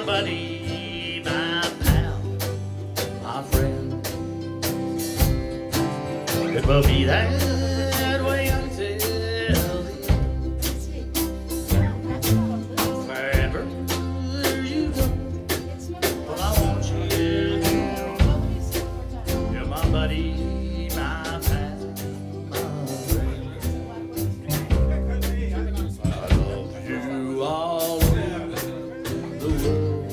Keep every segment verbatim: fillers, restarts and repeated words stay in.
buddy, my pal, my friend. It will be that way until the end. Wherever you go, well, I want you to know you're my buddy, my pal, my friend. I love you all over the world.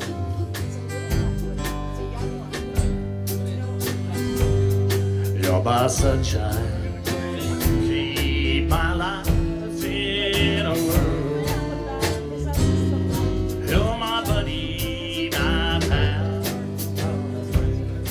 You're my sunshine, keep my life in a whirl. You're my buddy, my pal, my friend.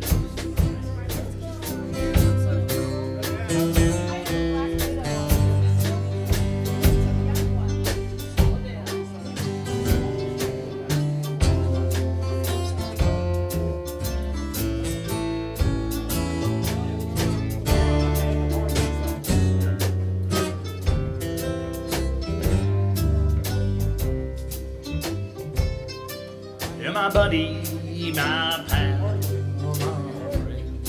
You're my buddy, my pal, my friend.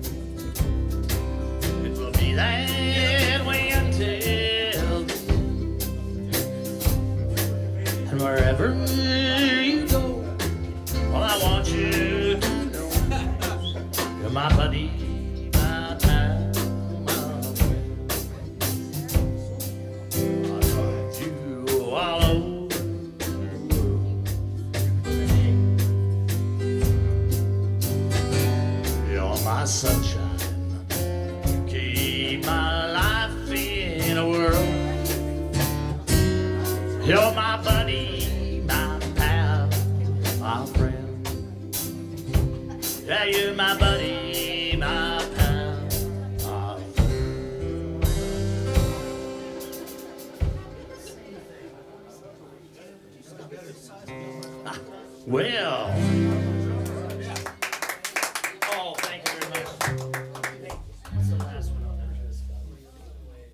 It will be that way until the end. And wherever you go, well, I want you to know you're my buddy, my pal, my friend. I love you all over. My sunshine, you keep my life in a whirl. You're my buddy, my pal, my friend. Yeah, you're my buddy, my pal, my friend. Ah, well.